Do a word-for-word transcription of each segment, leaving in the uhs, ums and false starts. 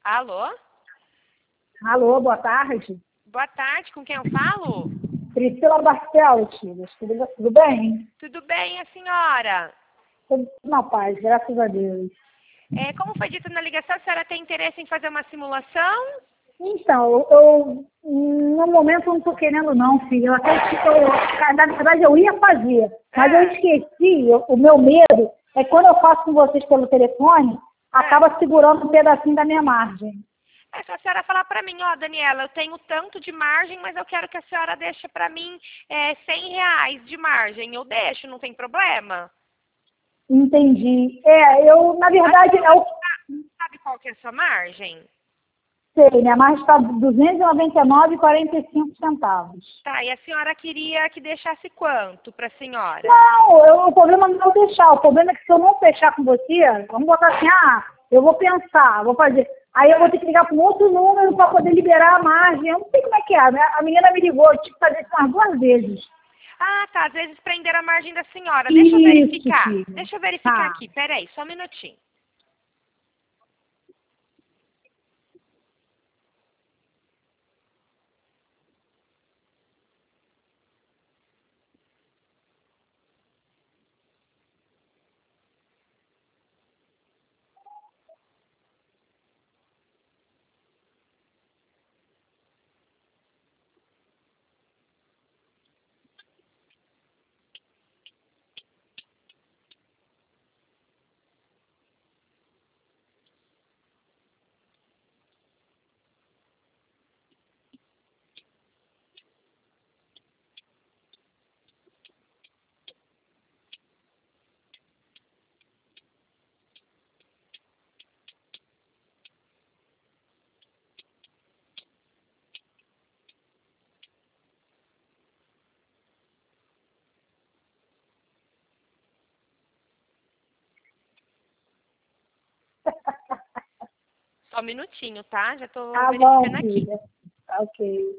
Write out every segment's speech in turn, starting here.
Alô? Alô, boa tarde. Boa tarde, com quem eu falo? Priscila Barcelos, filhos. Tudo, tudo bem? Tudo bem, a senhora? Tudo na paz, graças a Deus. É, como foi dito na ligação, a senhora tem interesse em fazer uma simulação? Então, eu, no momento não estou querendo não, filho. Eu até que eu, na verdade eu ia fazer, mas eu Ah. esqueci. Eu- o meu medo é que quando eu faço com vocês pelo telefone, acaba segurando um pedacinho da minha margem. É só a senhora falar pra mim, ó, Daniela, eu tenho tanto de margem, mas eu quero que a senhora deixe pra mim é, cem reais de margem. Eu deixo, não tem problema? Entendi. É, eu, na verdade, é o Sabe qual que é a sua margem? sei, minha margem está duzentos e noventa e nove vírgula quarenta e cinco centavos. Tá, e a senhora queria que deixasse quanto pra senhora? Não, eu, o problema não é eu deixar. O problema é que se eu não fechar com você, vamos botar assim, ah, eu vou pensar, vou fazer. Aí eu vou ter que ligar para um outro número para poder liberar a margem. Eu não sei como é que é. A menina me ligou, eu tive que fazer isso umas duas vezes. Ah, tá, às vezes prender a margem da senhora. Deixa eu Isso, verificar. filha. Deixa eu verificar Tá. aqui, peraí, só um minutinho. Só um minutinho, tá? Já tô Tá bom, verificando aqui. filha. Tá ok.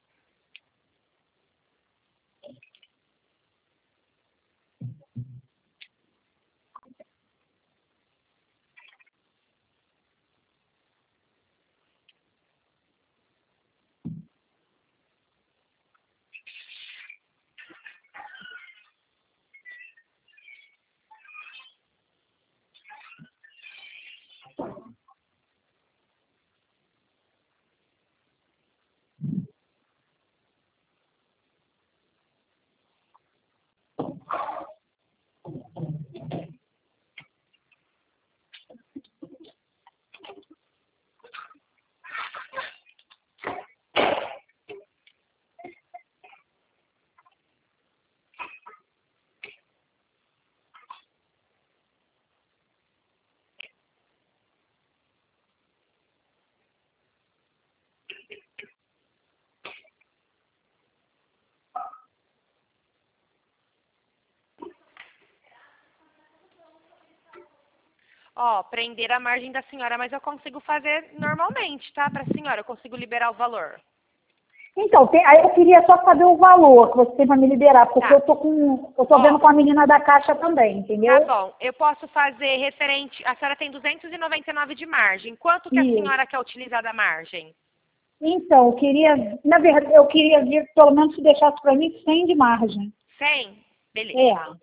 Ó, prender a margem da senhora, mas eu consigo fazer normalmente, tá? Pra senhora, eu consigo liberar o valor. Então, tem- aí eu queria só saber o valor que você tem para me liberar, porque Tá. eu tô com. Eu tô Ó. vendo com a menina da caixa também, entendeu? Tá bom, eu posso fazer referente... A senhora tem duzentos e noventa e nove de margem. Quanto que a Isso. senhora quer utilizar da margem? Então, eu queria, na verdade, eu queria ver, pelo menos se deixasse para mim cem de margem. cem? Beleza. É.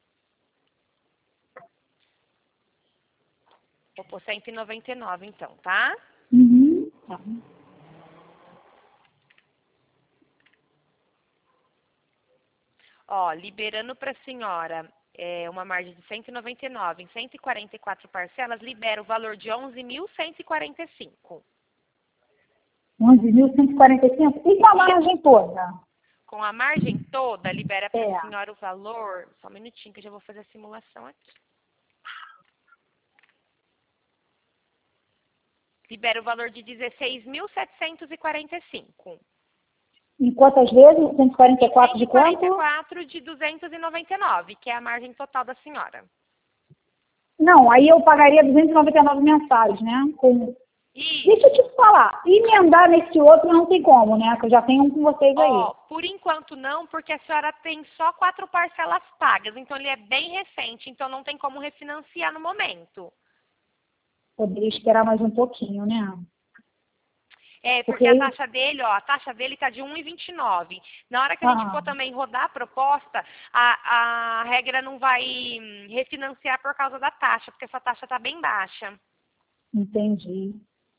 Vou pôr cento e noventa e nove então, tá? Uhum. Tá. Ó, liberando para a senhora é, uma margem de cento e noventa e nove em cento e quarenta e quatro parcelas, libera o valor de onze mil cento e quarenta e cinco. onze mil cento e quarenta e cinco. E com a margem toda? Com a margem toda, libera para É. a senhora o valor... Só um minutinho que eu já vou fazer a simulação aqui. Libera o valor de dezesseis mil setecentos e quarenta e cinco. Em quantas vezes? cento e quarenta e quatro de cento e quarenta e quanto? quatro de duzentos e noventa e nove, que é a margem total da senhora. Não, aí eu pagaria duzentos e noventa e nove mensais, né? Com... E, Deixa eu te falar, emendar nesse outro não tem como, né? Que eu já tenho um com vocês aí. ó, por enquanto não, porque a senhora tem só quatro parcelas pagas, então ele é bem recente, então não tem como refinanciar no momento. Poderia esperar mais um pouquinho, né? É, porque Porque a taxa dele, ó, a taxa dele tá de um vírgula vinte e nove. Na hora que a gente ah, for também rodar a proposta, a, a regra não vai hum, refinanciar por causa da taxa, porque essa taxa tá bem baixa. entendi.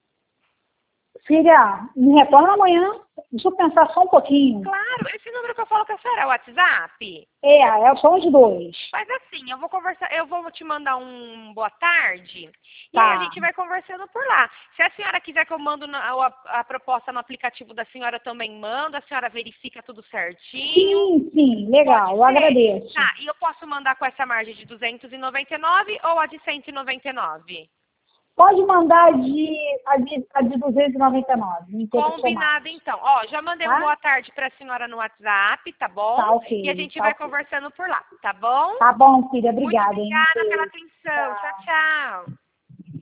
Filha, me retorna amanhã. Deixa eu pensar só um pouquinho. Claro, esse número que eu falo com a senhora é o WhatsApp? É, é só os dois. Faz assim, eu vou conversar, eu vou te mandar um boa tarde e aí a Tá. gente vai conversando por lá. Se a senhora quiser que eu mando na- a, a proposta no aplicativo da senhora, eu também mando, a senhora verifica tudo certinho. Sim, sim, legal, eu Pode ser? agradeço. Tá, e eu posso mandar com essa margem de duzentos e noventa e nove ou a de cento e noventa e nove? Pode mandar de, a, de, a de duzentos e noventa e nove, não tem que somar. Combinado, então. Ó, já mandei um Tá? boa tarde para a senhora no WhatsApp, tá bom? Tá ok. E a gente Tá, vai ok. conversando por lá, tá bom? Tá bom, filha, Muito obrigada, hein? obrigada pela atenção. Tchau, tchau.